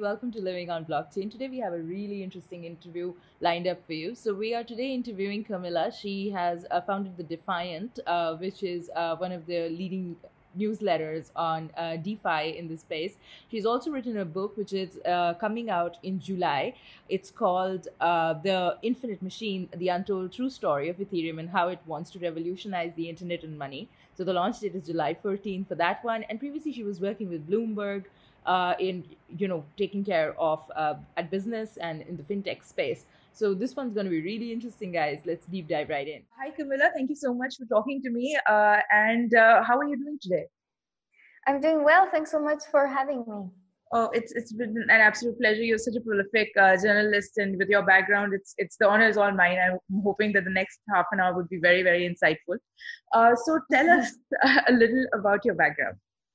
welcome to Living on Blockchain. Today we have a really interesting interview lined up for you. So we are today interviewing Camilla. She has founded the Defiant, which is one of the leading newsletters on DeFi in this space. She's also written a book which is coming out in July. It's called The Infinite Machine: The Untold True Story of Ethereum and How It Wants to Revolutionize the Internet and Money. So the launch date is July 14th for that one. And previously she was working with Bloomberg in taking care of at business and in the fintech space. So this one's going to be really interesting, guys. Let's deep dive right in. Hi, Camilla. Thank you so much for talking to me. And how are you doing today? I'm doing well. Thanks so much for having me. Oh, it's been an absolute pleasure. You're such a prolific journalist, and with your background, it's the honor is all mine. I'm hoping that the next half an hour would be very, very insightful. So tell us a little about your background.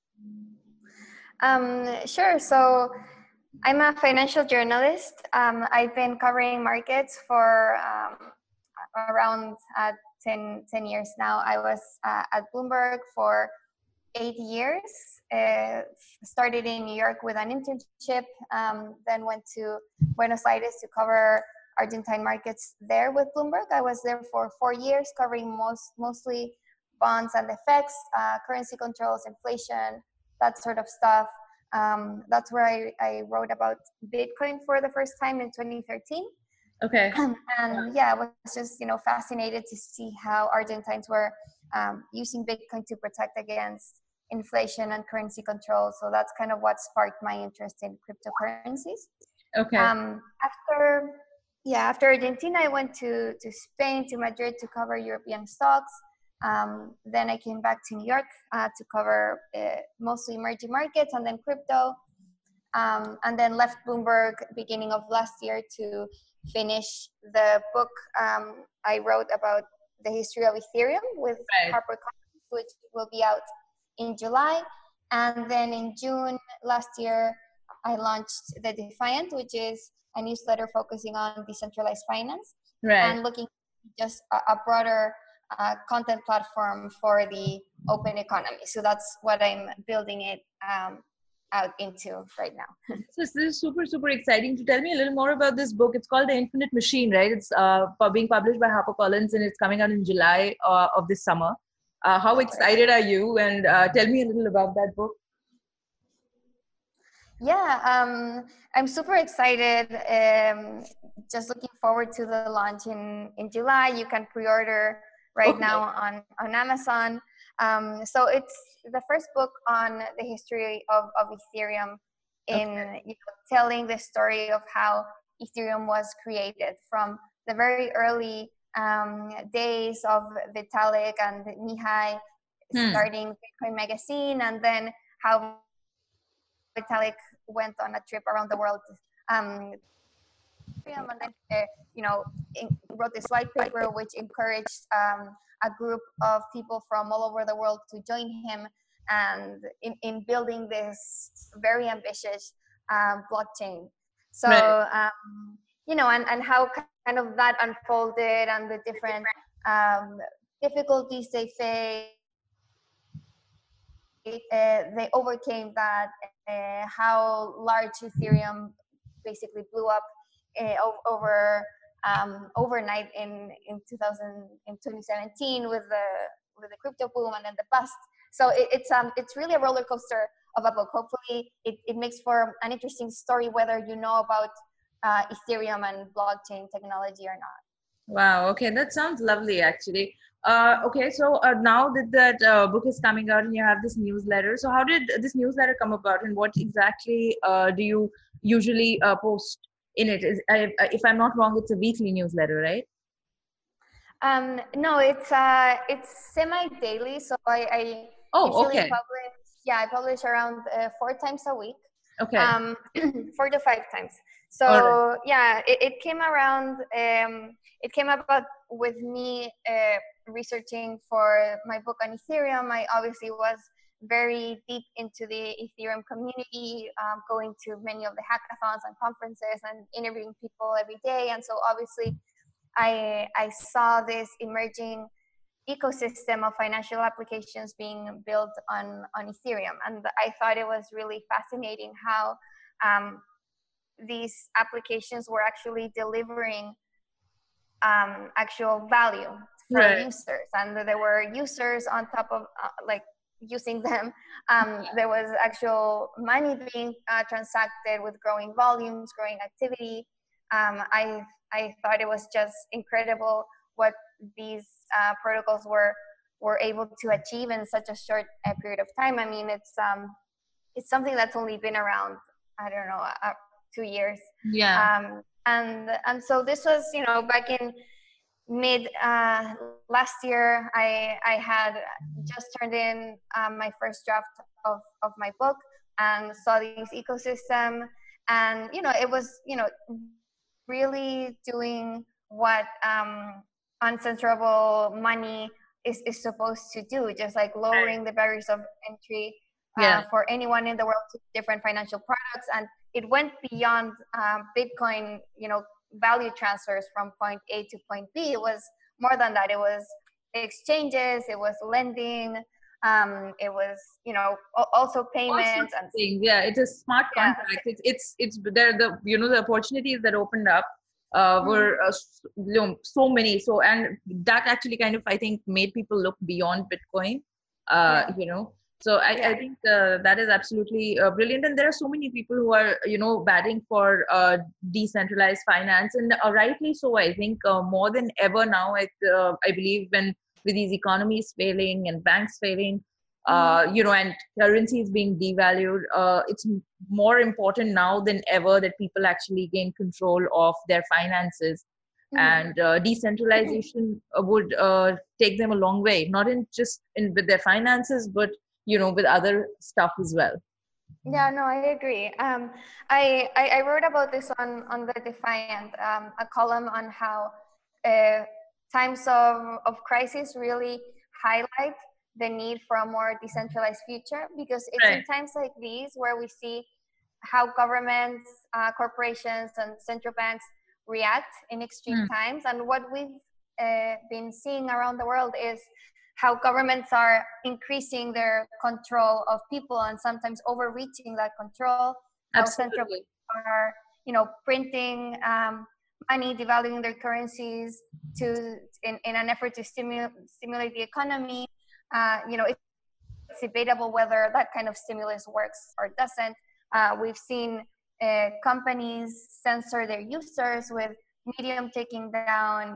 Sure. So I'm a financial journalist. I've been covering markets for around 10 years now. I was at Bloomberg for 8 years. Started in New York with an internship, then went to Buenos Aires to cover Argentine markets there with Bloomberg. I was there for 4 years, covering mostly bonds and FX, currency controls, inflation, that sort of stuff. That's where I wrote about Bitcoin for the first time in 2013. Okay. And yeah, I was just fascinated to see how Argentines were using Bitcoin to protect against inflation and currency control. So that's kind of what sparked my interest in cryptocurrencies. Okay. After Argentina, I went to Spain, to Madrid to cover European stocks. Then I came back to New York to cover mostly emerging markets and then crypto. And then left Bloomberg beginning of last year to finish the book I wrote about the history of Ethereum with HarperCollins, which will be out in July. And then in June last year, I launched The Defiant, which is a newsletter focusing on decentralized finance and looking just a broader content platform for the open economy. So that's what I'm building it out into right now. So this is super, super exciting. To tell me a little more about this book. It's called The Infinite Machine, right? It's being published by HarperCollins and it's coming out in July of this summer. How excited are you? And tell me a little about that book. Yeah, I'm super excited. Just looking forward to the launch in July. You can pre-order right now on Amazon. So it's the first book on the history of Ethereum in telling the story of how Ethereum was created from the very early days of Vitalik and Mihai starting Bitcoin Magazine, and then how Vitalik went on a trip around the world and then wrote this white paper which encouraged a group of people from all over the world to join him and in building this very ambitious blockchain. So and how kind of that unfolded and the different difficulties they faced, they overcame that, how large Ethereum basically blew up overnight in 2017 with the crypto boom and then the bust. So it's really a roller coaster of a book. Hopefully it makes for an interesting story whether you know about Ethereum and blockchain technology or not. Wow. Okay, that sounds lovely, actually. Okay, so now that book is coming out and you have this newsletter, so how did this newsletter come about, and what exactly do you usually post in it? If I'm not wrong, it's a weekly newsletter, right? No, it's semi-daily. So I usually publish around 4 times a week. Okay. 4 to 5 times. So it came around. It came about with me researching for my book on Ethereum. I obviously was very deep into the Ethereum community, going to many of the hackathons and conferences and interviewing people every day. And so obviously I saw this emerging ecosystem of financial applications being built on Ethereum. And I thought it was really fascinating how these applications were actually delivering actual value for Right. users, and there were users on top of like using them. There was actual money being transacted with growing volumes, growing activity. I thought it was just incredible what these protocols were able to achieve in such a short period of time. I mean, it's something that's only been around, I don't know, 2 years. Yeah. And so this was, back in mid last year. I had just turned in my first draft of my book and saw this ecosystem, and it was really doing what uncensorable money is supposed to do, just like lowering the barriers of entry Yeah. for anyone in the world to different financial products. And it went beyond Bitcoin, value transfers from point A to point B. It was more than that. It was exchanges, it was lending, it was, also All sorts payments of and things. Yeah, it is smart yeah. contracts. It's there. The opportunities that opened up were so many. So, and that actually kind of, I think, made people look beyond Bitcoin. Yeah. So I Yeah. think that is absolutely brilliant. And there are so many people who are batting for decentralized finance, and rightly so. I think more than ever now. I believe when with these economies failing and banks failing, and currencies being devalued, it's more important now than ever that people actually gain control of their finances. And decentralization would take them a long way, not in just in with their finances, but with other stuff as well. Yeah, no, I agree. I wrote about this on the Defiant, a column on how uh, times of crisis really highlight the need for a more decentralized future, because it's in Right. times like these where we see how governments, corporations, and central banks react in extreme Hmm. times. And what we've been seeing around the world is how governments are increasing their control of people and sometimes overreaching that control. How central Absolutely. banks are, printing money, devaluing their currencies in an effort to stimulate the economy. It's debatable whether that kind of stimulus works or doesn't. We've seen companies censor their users, with Medium taking down,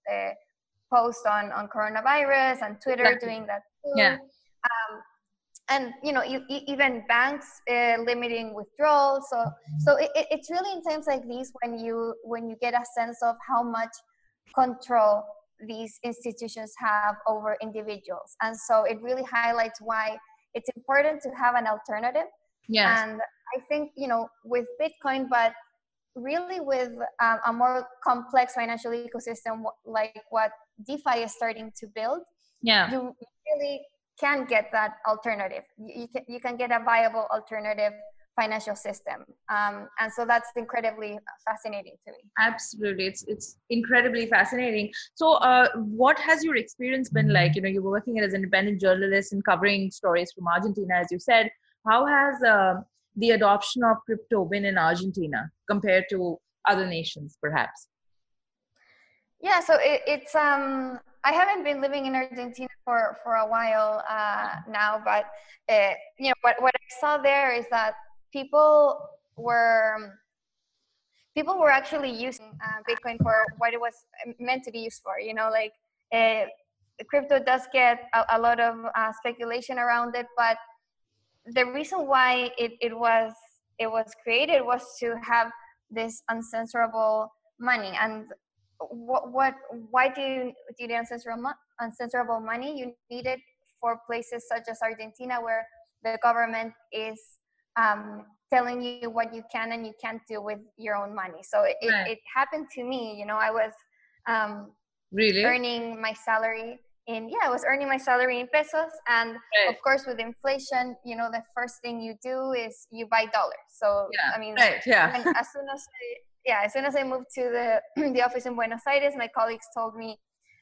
post on coronavirus, and Twitter Exactly. doing that too. Yeah. And even banks limiting withdrawals. So it's really in times like these when you get a sense of how much control these institutions have over individuals. And so it really highlights why it's important to have an alternative. Yes. And I think, with Bitcoin, but really with a more complex financial ecosystem like what DeFi is starting to build, Yeah. you really can get that alternative. You can get a viable alternative financial system. And so that's incredibly fascinating to me. Absolutely, it's incredibly fascinating. So, what has your experience been like? You were working as an independent journalist and covering stories from Argentina, as you said. How has the adoption of crypto been in Argentina compared to other nations, perhaps? Yeah, so it's I haven't been living in Argentina for a while now, but what I saw there is that people were people were actually using Bitcoin for what it was meant to be used for. Like crypto does get a lot of speculation around it, but the reason why it was created was to have this uncensorable money. And why do you need uncensorable money? You need it for places such as Argentina, where the government is telling you what you can and you can't do with your own money. So Right. it happened to me. I was Really? earning my salary I was earning my salary in pesos, and of Right. course with inflation, the first thing you do is you buy dollars. So Yeah. I mean, Right. Yeah. as soon as I moved to the the office in Buenos Aires, my colleagues told me,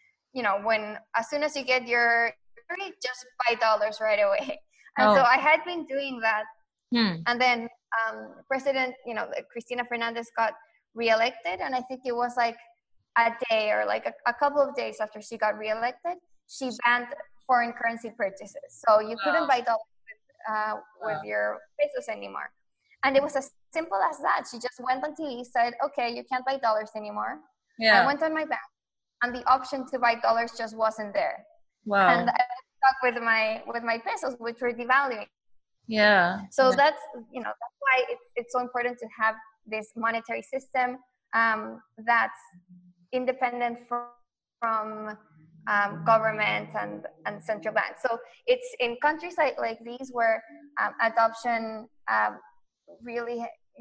as soon as you get your salary, just buy dollars right away. And so Oh. I had been doing that And then President, Cristina Fernandez got reelected, and I think it was like a day or like a couple of days after she got reelected, she banned foreign currency purchases. So you couldn't buy dollars with your pesos anymore. And it was as simple as that. She just went on TV, said, okay, you can't buy dollars anymore. Yeah. I went on my bank, and the option to buy dollars just wasn't there. Wow. And I was stuck with my pesos, which were devaluing. Yeah. So that's why it's so important to have this monetary system that's independent from government and central banks. So it's in countries like these where adoption really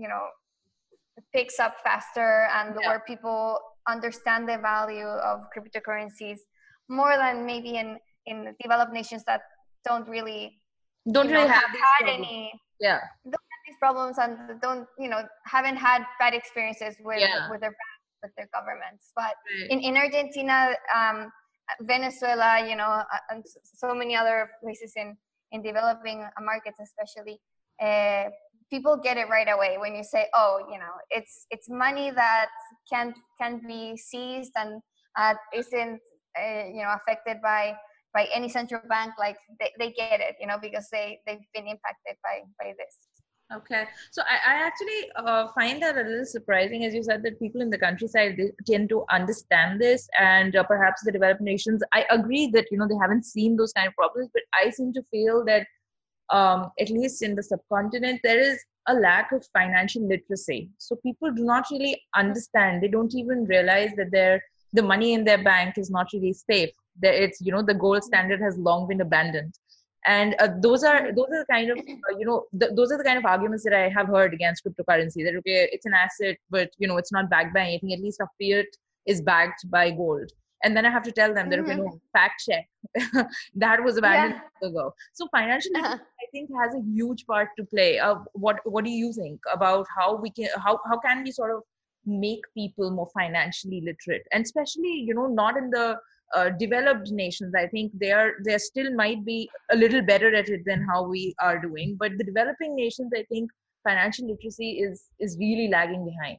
picks up faster, and where people understand the value of cryptocurrencies more than maybe in developed nations that don't really have had any these problems, and haven't had bad experiences with their governments. But in Argentina, Venezuela, and so many other places in developing markets, especially, people get it right away when you say, oh, it's money that can be seized and isn't affected by any central bank. Like they get it, because they've been impacted by this. Okay. So I actually find that a little surprising, as you said, that people in the countryside, they tend to understand this, and perhaps the developed nations, I agree that, they haven't seen those kind of problems, but I seem to feel that at least in the subcontinent, there is a lack of financial literacy. So people do not really understand. They don't even realize that the money in their bank is not really safe. That it's, the gold standard has long been abandoned. And those are the kind of those are the kind of arguments that I have heard against cryptocurrency. That okay, it's an asset, but it's not backed by anything. At least a fiat is backed by gold. And then I have to tell them that okay, no, fact check, that was abandoned ago. So financial literacy, I think, has a huge part to play. What do you think about how can we sort of make people more financially literate, and especially not in the developed nations? I think they still might be a little better at it than how we are doing, but the developing nations, I think, financial literacy is really lagging behind.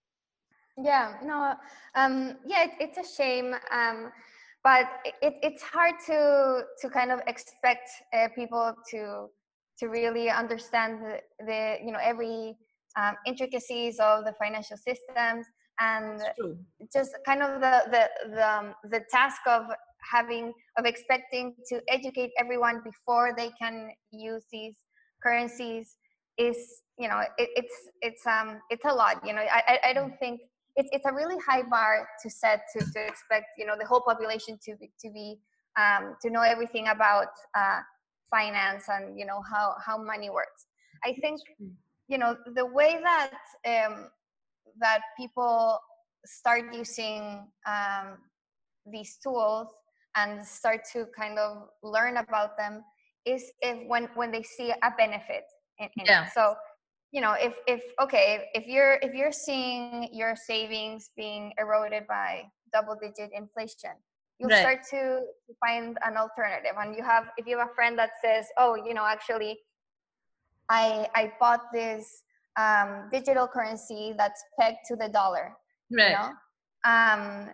It's a shame, but it's hard to kind of expect people to really understand the every intricacies of the financial systems, and just kind of the task of expecting to educate everyone before they can use these currencies is it's a lot. I don't think it's a really high bar to set to expect the whole population to be to know everything about finance and how money works. I think the way that that people start using these tools and start to kind of learn about them is when they see a benefit in it. So if you're seeing your savings being eroded by double-digit inflation, you'll start to find an alternative. And if you have a friend that says, oh, actually I bought this digital currency that's pegged to the dollar, and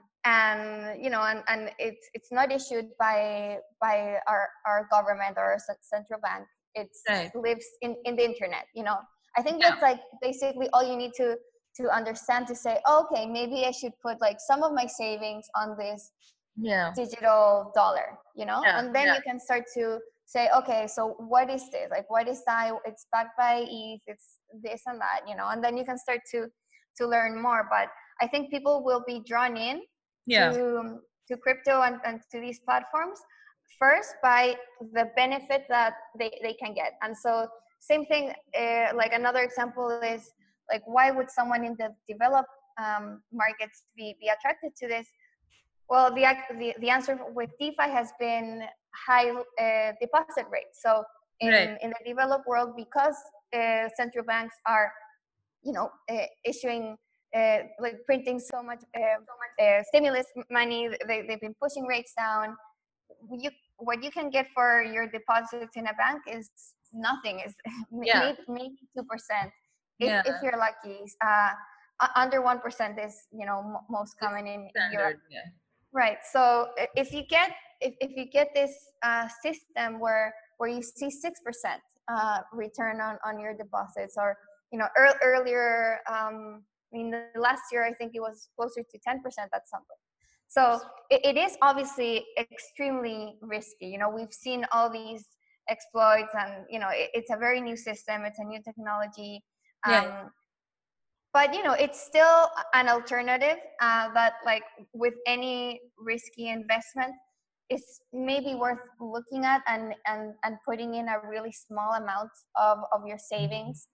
it's not issued by our government or central bank. It lives in the internet. I think that's like basically all you need to understand, to say, oh, okay, maybe I should put like some of my savings on this digital dollar, and then you can start to say, okay, so what is this? Like, what is that? It's backed by ETH, it's this and that, and then you can start to learn more. But I think people will be drawn in to crypto and to these platforms first by the benefit that they can get. And so same thing, like another example is like, why would someone in the developed markets be attracted to this? Well, the answer with DeFi has been high deposit rates. So in the developed world, because central banks are, issuing, like printing so much stimulus money, they've been pushing rates down. What you can get for your deposits in a bank is nothing. Is Yeah. maybe 2%, Yeah. if you're lucky. Under 1% is, you know, most common in Europe. Standard. Yeah. Right. So if you get if you get this system where you see 6% return on your deposits, or you know, earlier, I mean, the last year I think it was closer to 10% at some point. So it is obviously extremely risky. You know, we've seen all these exploits, and you know, it's a very new system. It's a new technology. Yeah. But you know, it's still an alternative that, like with any risky investment, is maybe worth looking at, and putting in a really small amount of your savings.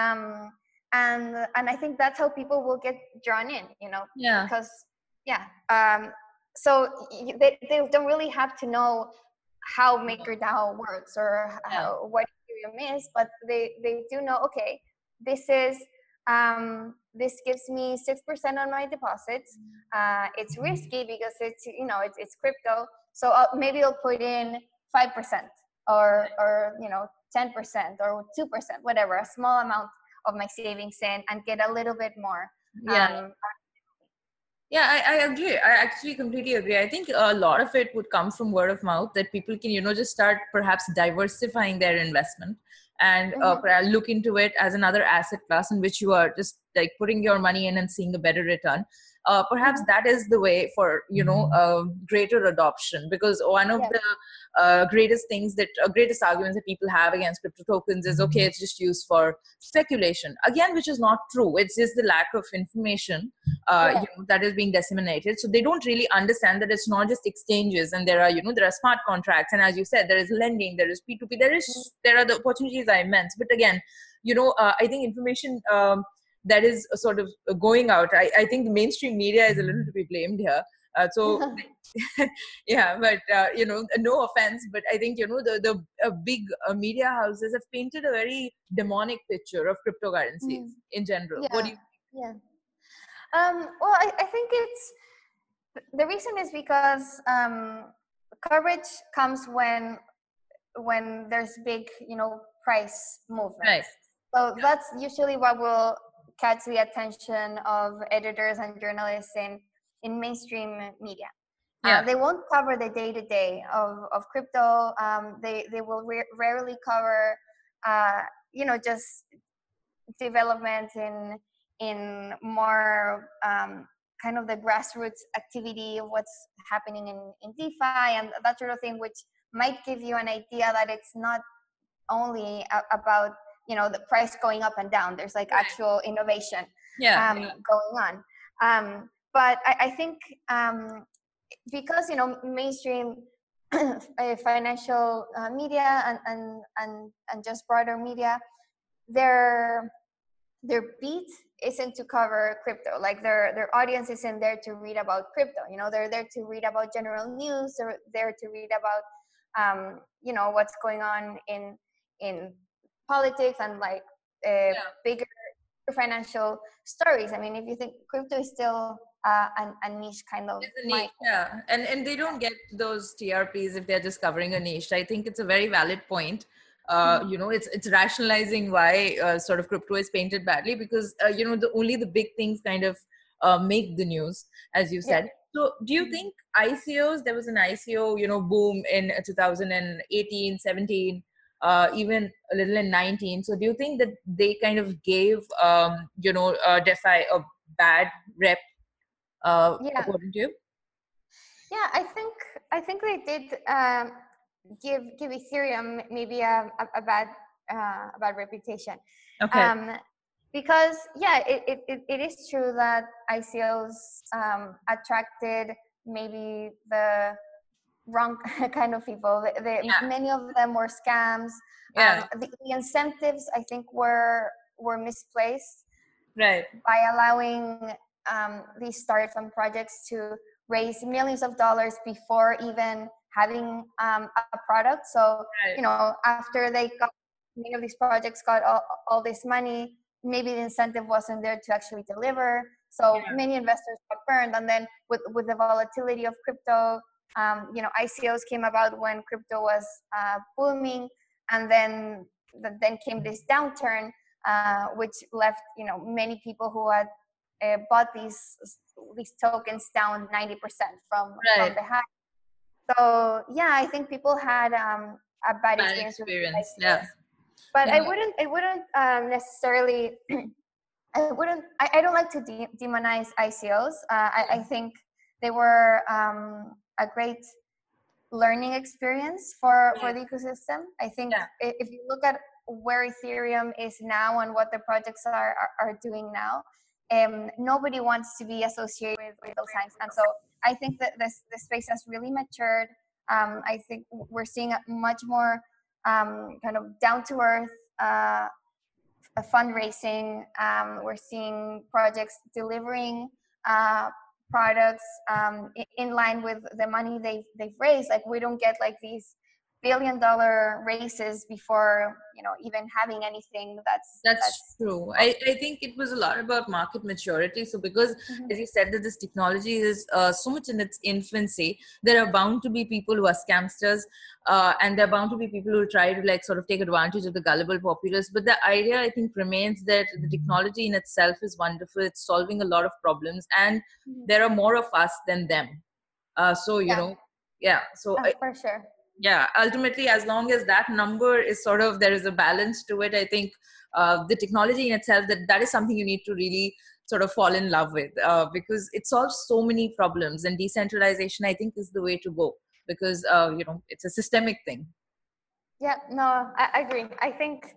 And I think that's how people will get drawn in, you know, Yeah. because yeah. So they don't really have to know how MakerDAO works, or what Ethereum is, but they do know, okay, this is this gives me 6% on my deposits. It's risky because it's, you know, it's crypto, so maybe I'll put in 5%, or you know, 10% or 2%, whatever, a small amount of my savings in, and get a little bit more. Yeah. Yeah, I agree. I actually completely agree. I think a lot of it would come from word of mouth, that people can, just start perhaps diversifying their investment, and perhaps look into it as another asset class in which you are just like putting your money in and seeing a better return. Perhaps that is the way for, greater adoption, because one of the greatest arguments that people have against crypto tokens is, okay, it's just used for speculation. Again, which is not true. It's just the lack of information that is being disseminated. So they don't really understand that it's not just exchanges, and there are smart contracts, and as you said, there is lending, there is P2P, there are the opportunities are immense. But again, I think information that is sort of going out. I think the mainstream media is a little to be blamed here. So yeah, but no offense, but I think the big media houses have painted a very demonic picture of cryptocurrencies in general. What do you think? Well, I think it's, the reason is because coverage comes when there's big, price movements. Right. So that's usually what will catch the attention of editors and journalists in mainstream media. Yeah. They won't cover the day-to-day of crypto. They will rarely cover, just developments in more kind of the grassroots activity of what's happening in DeFi and that sort of thing, which might give you an idea that it's not only about, the price going up and down. There's like actual innovation going on. But I think because, mainstream financial media and just broader media, their beat isn't to cover crypto. Like their audience isn't there to read about crypto. They're there to read about general news. They're there to read about what's going on in politics and like bigger financial stories. I mean, if you think crypto is still a niche kind of niche, and they don't get those TRPs if they're just covering a niche. I think it's a very valid point. It's rationalizing why sort of crypto is painted badly, because only the big things kind of make the news, as you said. So do you think ICOs, there was an ICO boom in 2018, 17, even a little in 19. So do you think that they kind of gave DeFi a bad rep, according to you? Yeah, I think they did give Ethereum maybe a bad reputation. Okay. Because it is true that ICOs attracted maybe the wrong kind of people. Many of them were scams. The incentives, I think, were misplaced. Right. By allowing these startup projects to raise millions of dollars before even having a product. So, after many of these projects got all this money, maybe the incentive wasn't there to actually deliver. So many investors got burned. And then with the volatility of crypto, ICOs came about when crypto was booming. And then then came this downturn, which left many people who had bought these tokens down 90% from Right. the high. So yeah, I think people had a bad experience with experience. ICOs. Yeah. But Yeah. I wouldn't necessarily. I don't like to demonize ICOs. I think they were a great learning experience for the ecosystem. I think if you look at where Ethereum is now and what the projects are doing now, nobody wants to be associated with those times. And so I think that the space has really matured. I think we're seeing a much more kind of down to earth fundraising. We're seeing projects delivering products in line with the money they've raised. Like, we don't get like these billion-dollar races before even having anything. That's true. I think it was a lot about market maturity. So because, as you said, that this technology is so much in its infancy, there are bound to be people who are scamsters, and there are bound to be people who try to like sort of take advantage of the gullible populace. But the idea, I think, remains that the technology in itself is wonderful. It's solving a lot of problems, and there are more of us than them. So So for sure. Yeah, ultimately, as long as that number is sort of, there is a balance to it, I think the technology in itself, that is something you need to really sort of fall in love with, because it solves so many problems, and decentralization, I think, is the way to go, because it's a systemic thing. Yeah, no, I agree. I think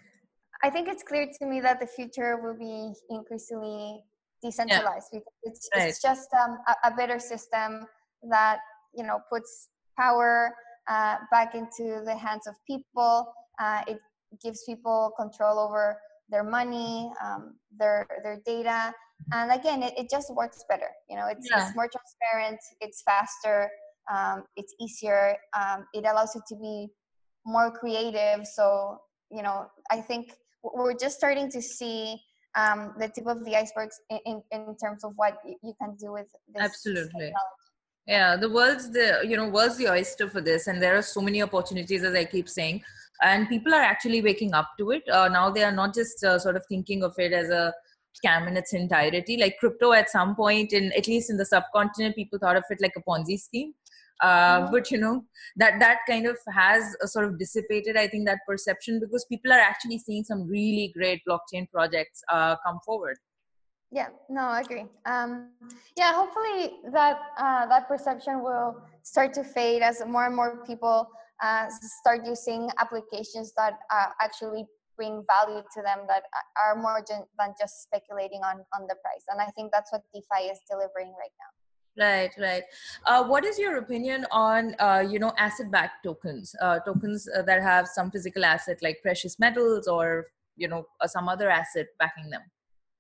it's clear to me that the future will be increasingly decentralized, because it's just a better system that puts power back into the hands of people. It gives people control over their money, their data, and again, it just works better. It's more transparent, it's faster, it's easier, it allows you to be more creative. So I think we're just starting to see the tip of the icebergs in terms of what you can do with this Absolutely. technology. Yeah, the world's the oyster for this, and there are so many opportunities, as I keep saying, and people are actually waking up to it. Now they are not just sort of thinking of it as a scam in its entirety. Like crypto, at some point, at least in the subcontinent, people thought of it like a Ponzi scheme. But that kind of has sort of dissipated, I think, that perception, because people are actually seeing some really great blockchain projects come forward. Yeah, no, I agree. Yeah, hopefully that perception will start to fade as more and more people start using applications that actually bring value to them, that are more than just speculating on the price. And I think that's what DeFi is delivering right now. Right. What is your opinion on, asset-backed tokens, that have some physical asset like precious metals or, some other asset backing them?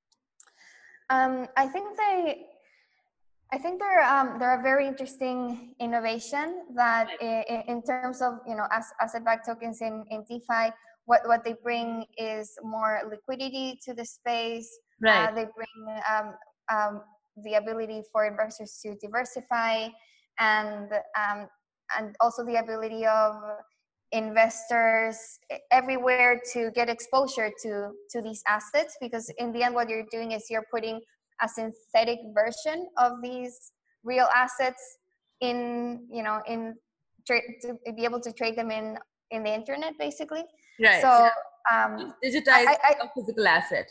I think they're a very interesting innovation that in terms of asset-backed tokens in DeFi, what they bring is more liquidity to the space. Right. They bring the ability for investors to diversify, and also the ability of investors everywhere to get exposure to these assets, because in the end what you're doing is you're putting a synthetic version of these real assets in to be able to trade them in the internet, basically. Right. So digitize a physical asset.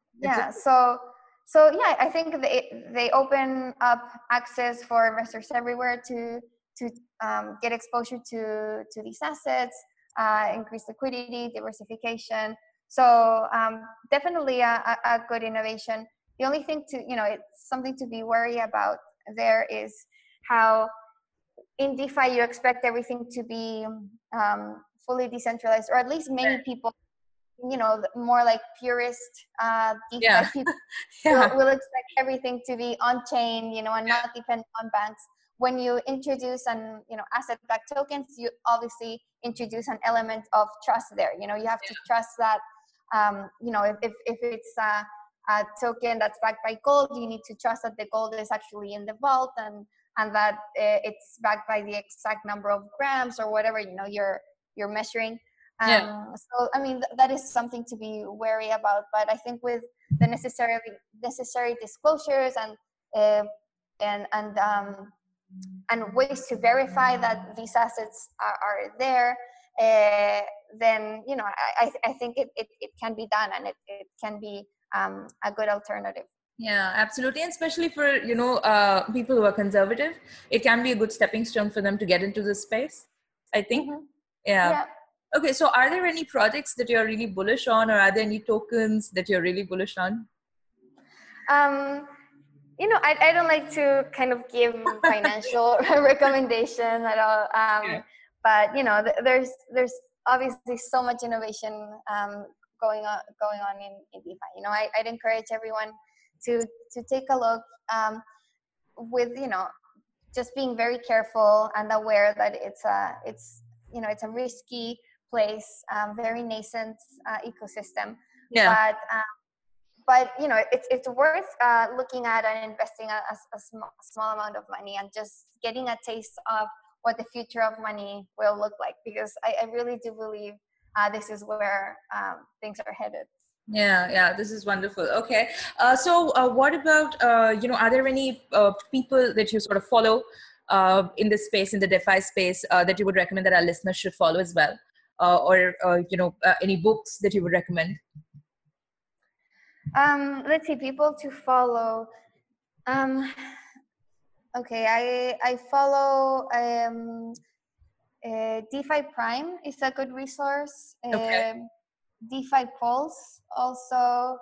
So yeah, I think they open up access for investors everywhere to get exposure to these assets, increase liquidity, diversification. So definitely a good innovation. The only thing it's something to be wary about there is how in DeFi you expect everything to be fully decentralized, or at least many people, more like purist DeFi people will expect everything to be on chain, and not depend on banks. When you introduce asset-backed tokens, you obviously introduce an element of trust there. You have to trust that, if it's a token that's backed by gold, you need to trust that the gold is actually in the vault, and that it's backed by the exact number of grams or whatever you're measuring. Yeah. So I mean that is something to be wary about. But I think with the necessary disclosures uh, and ways to verify that these assets are there, then I think it can be done, and it can be a good alternative. Yeah, absolutely. And especially for, people who are conservative, it can be a good stepping stone for them to get into this space, I think. Mm-hmm. Yeah. Yeah. Okay, so are there any projects that you're really bullish on, or are there any tokens that you're really bullish on? I don't like to kind of give financial recommendation at all. Yeah. But there's obviously so much innovation going on in DeFi. I'd encourage everyone to take a look, with just being very careful and aware that it's a risky place, very nascent ecosystem, Yeah. but it's worth looking at and investing a small amount of money and just getting a taste of what the future of money will look like, because I really do believe this is where things are headed. Yeah, this is wonderful. Okay. So what about, are there any people that you sort of follow in this space, in the DeFi space, that you would recommend that our listeners should follow as well? Or any books that you would recommend? Let's see, people to follow. Okay, I follow DeFi Prime is a good resource. Okay. DeFi Pulse also.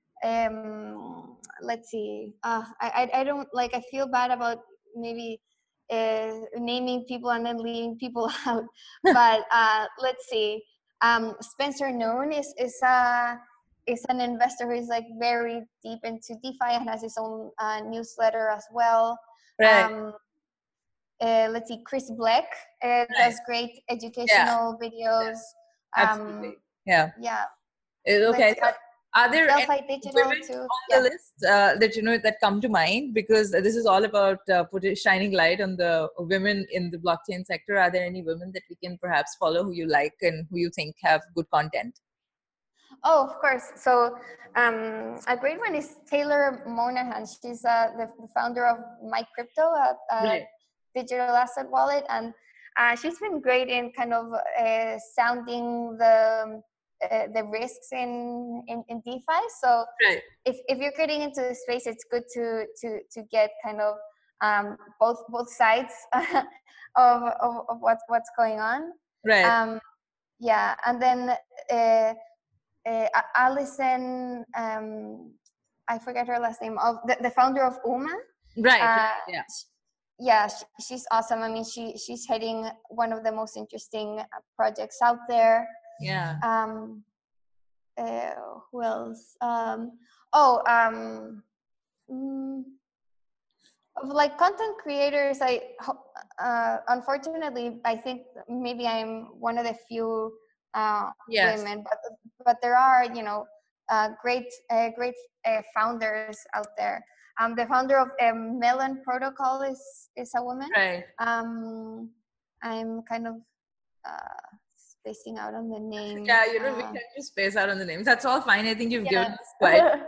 Let's see. I don't like. I feel bad about maybe naming people and then leaving people out. But let's see. Spencer Noon is an investor who is like very deep into DeFi and has his own newsletter as well. Right. Let's see, Chris Black does great educational videos. Absolutely. Yeah. Yeah. Okay. So are there any Delphi Digital women too. on the list that come to mind? Because this is all about shining light on the women in the blockchain sector. Are there any women that we can perhaps follow who you like and who you think have good content? Oh, of course. So a great one is Taylor Monahan. She's the founder of MyCrypto, a digital asset wallet, and she's been great in kind of sounding the risks in DeFi. So if you're getting into the space, it's good to get kind of both sides of what's going on. Right. Yeah, and then Alison, I forget her last name, of the founder of UMA. Right. Yeah, she's awesome. I mean, she's heading one of the most interesting projects out there. Yeah. Who else? Of like content creators, unfortunately, I think maybe I'm one of the few women, but there are great founders out there. The founder of Melon Protocol is a woman. Right. I'm kind of spacing out on the name. Yeah, we tend to space out on the names. That's all fine. I think you've given us quite.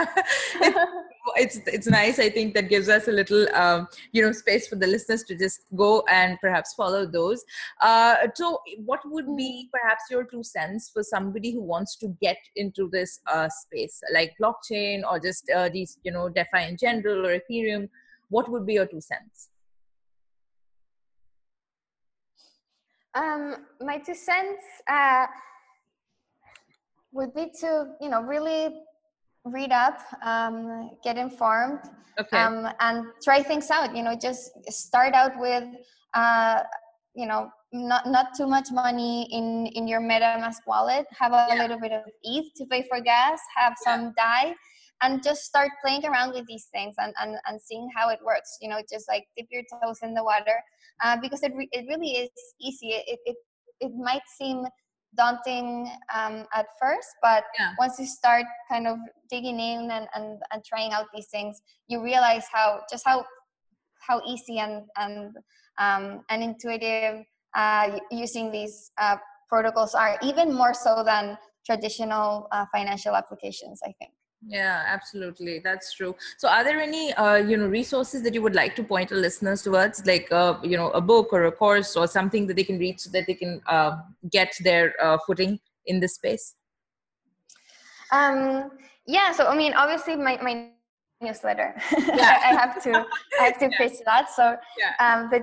It's nice. I think that gives us a little space for the listeners to just go and perhaps follow those. So what would be perhaps your 2 cents for somebody who wants to get into this space, like blockchain or just these DeFi in general or Ethereum? What would be your 2 cents? My 2 cents would be to really read up, get informed, and try things out. Just start out with not too much money in your MetaMask wallet. Have a little bit of ETH to pay for gas, have some DAI, and just start playing around with these things and seeing how it works. Just like dip your toes in the water, because it really is easy. It might seem daunting at first, but once you start kind of digging in and trying out these things, you realize how easy and intuitive using these protocols are, even more so than traditional financial applications, I think. Yeah, absolutely. That's true. So are there any, resources that you would like to point our listeners towards, like, a book or a course or something that they can read so that they can get their footing in this space? Yeah, so I mean, obviously my newsletter. Yeah. I have to pitch that. So Yeah. the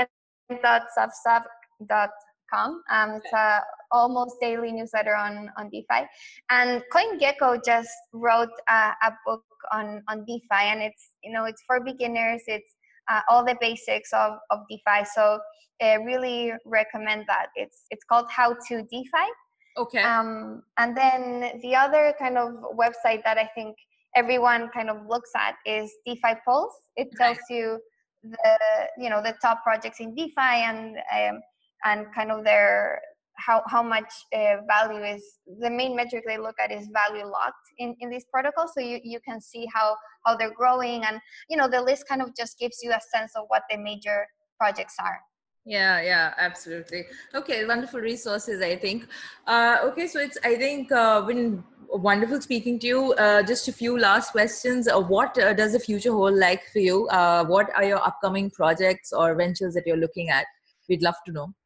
defiant.substack.com. It's a almost daily newsletter on DeFi. And CoinGecko just wrote a book on DeFi, and it's for beginners. It's all the basics of DeFi. So I really recommend that. It's called How to DeFi. Okay. And then the other kind of website that I think everyone kind of looks at is DeFi Pulse. It tells you the top projects in DeFi and kind of their how much value is the main metric they look at is value locked in these protocols. So you can see how they're growing, and the list kind of just gives you a sense of what the major projects are. Yeah, absolutely. Okay, wonderful resources, I think. Okay, so I think, been wonderful speaking to you. Just a few last questions. What does the future hold like for you? What are your upcoming projects or ventures that you're looking at? We'd love to know.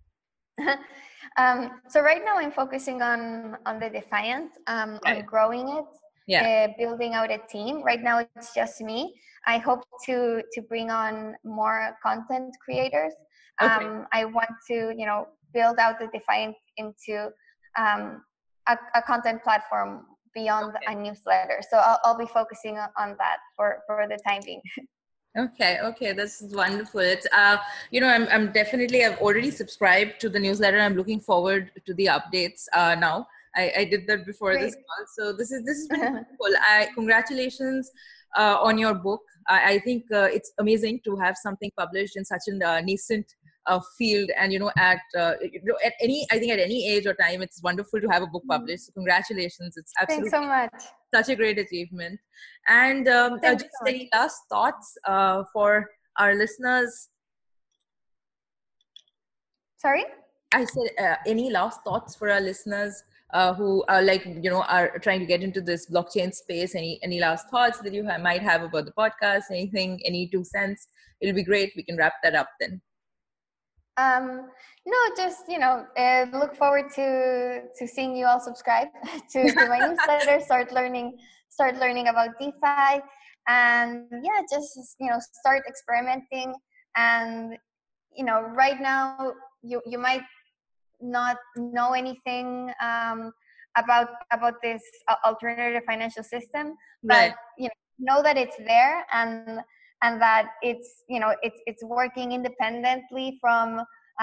So right now I'm focusing on the Defiant, on growing it, building out a team. Right now it's just me. I hope to bring on more content creators. I want to, build out the Defiant into a content platform beyond a newsletter. So I'll be focusing on that for the time being. Okay, this is wonderful. It's I'm definitely, I've already subscribed to the newsletter. I'm looking forward to the updates now. I did that before this call, so this has been wonderful. Congratulations on your book. I think it's amazing to have something published in such a nascent field, and at any age or time, it's wonderful to have a book published. So congratulations! It's absolutely Thanks so much. Such a great achievement. And just any last thoughts for our listeners? Sorry? I said, any last thoughts for our listeners who are are trying to get into this blockchain space? Any last thoughts that you might have about the podcast? Anything? Any 2 cents? It'll be great. We can wrap that up then. No, just look forward to seeing you all subscribe to my newsletter. Start learning about DeFi, and just start experimenting. And right now you might not know anything about this alternative financial system, but know that it's there, and that it's working independently from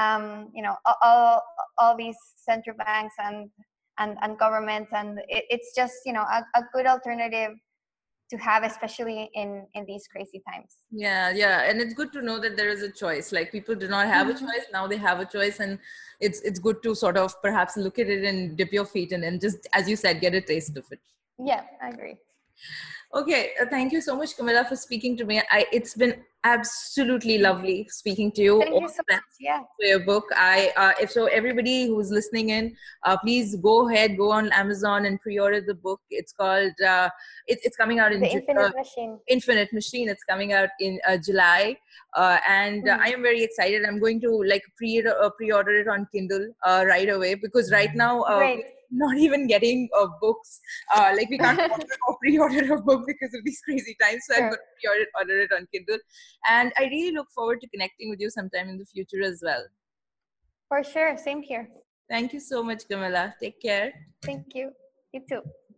all these central banks and governments, and it's just a good alternative to have, especially in these crazy times. Yeah, and it's good to know that there is a choice. Like, people do not have a choice, now they have a choice, and it's good to sort of perhaps look at it and dip your feet in and just, as you said, get a taste of it. Yeah, I agree. Okay, thank you so much, Camilla, for speaking to me. It's been absolutely lovely speaking to you. Thank you so much. Yeah. For your book. If so, everybody who's listening in, please go on Amazon and pre-order the book. It's called it's coming out in The Infinite Machine. Infinite Machine. It's coming out in July, and I am very excited. I'm going to pre-order it on Kindle right away, because right now we're not even getting books. We can't pre-order a book because of these crazy times. So I'm going to order it on Kindle. And I really look forward to connecting with you sometime in the future as well. For sure. Same here. Thank you so much, Camilla. Take care. Thank you. You too.